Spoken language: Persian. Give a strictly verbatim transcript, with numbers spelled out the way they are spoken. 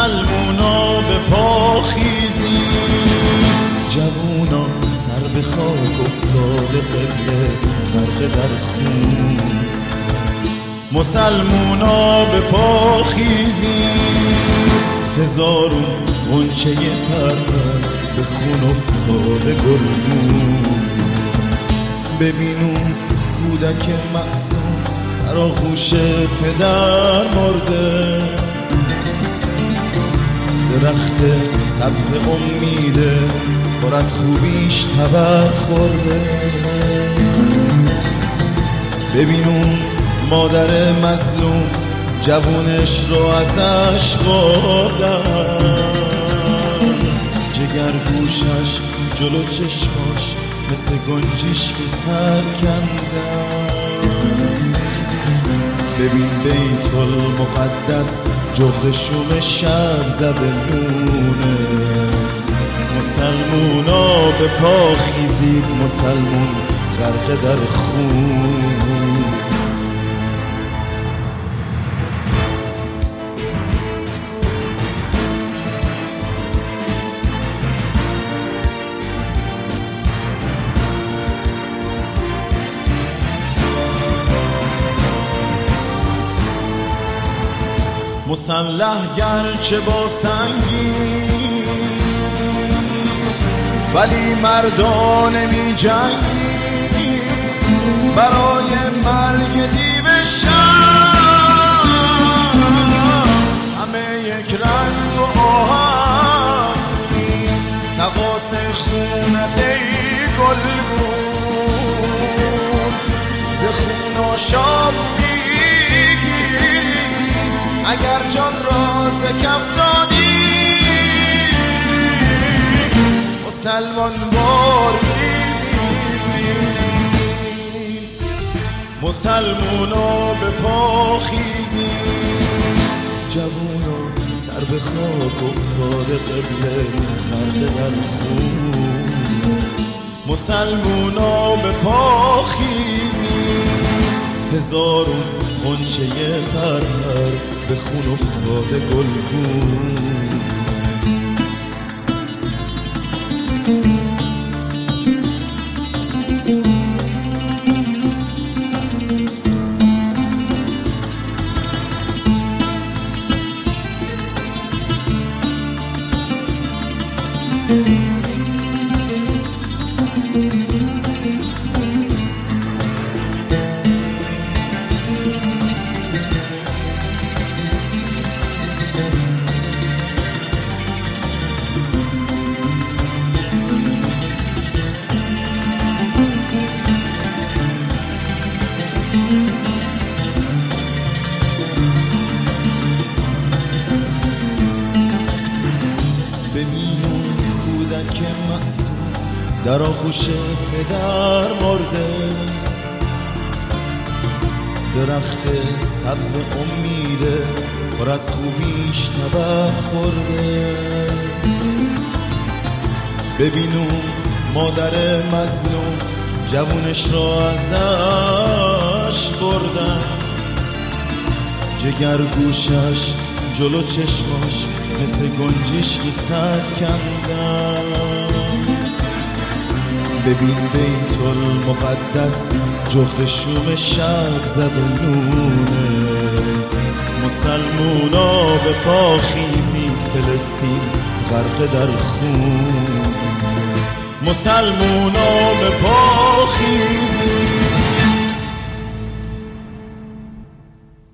مسلمونا به پا خیزی، جوونا سر به خاک افتاده قبله غرق در خون. مسلمونا به پا خیزی، هزارون غنچه پرپر به خون افتاده گلگون. ببینون کودک معصوم در آغوش پدر مرده، درخت سبز امیده پر از خوبیش تبر خورده. ببینون مادر مظلوم جوونش رو ازش بردن، جگر گوشش جلو چشماش مثل گنجیش که سر کندن. ببین بیت المقدس جغد شوم شب زده نونه. مسلمونا به پا خیزید، مسلمون غرق در خون. مسلح گرچه با سنگی ولی مردانه می جنگی، برای مرگ دیو شب همه یک رنگ و آهنگی. نقاس خونت ای گلگون، ز خون آشام اگر جان را ز کف دادی. مسلمان بار می‌بینی، مسلمونا به پا خیزی، جوونا سر به خاک افتاده قبله غرق در خون. مسلمونا به پا خیزی، هزارون غنچه پرپر به خون افتاده گلگون. ببینون کودک معصوم در آغوش پدر مرده، درخت سبز امیده پر از خوبیش تبر خورده. ببینون مادر مظلوم جوونش را ازش بردن، جگر گوشش جلو چشماش مثل گنجیش که سر کندن. ببین بیت المقدس جغد شوم شب زده نونه. مسلمونا به پا خیزید، فلسطین غرق در خون. مسلمونا به پا خیزید.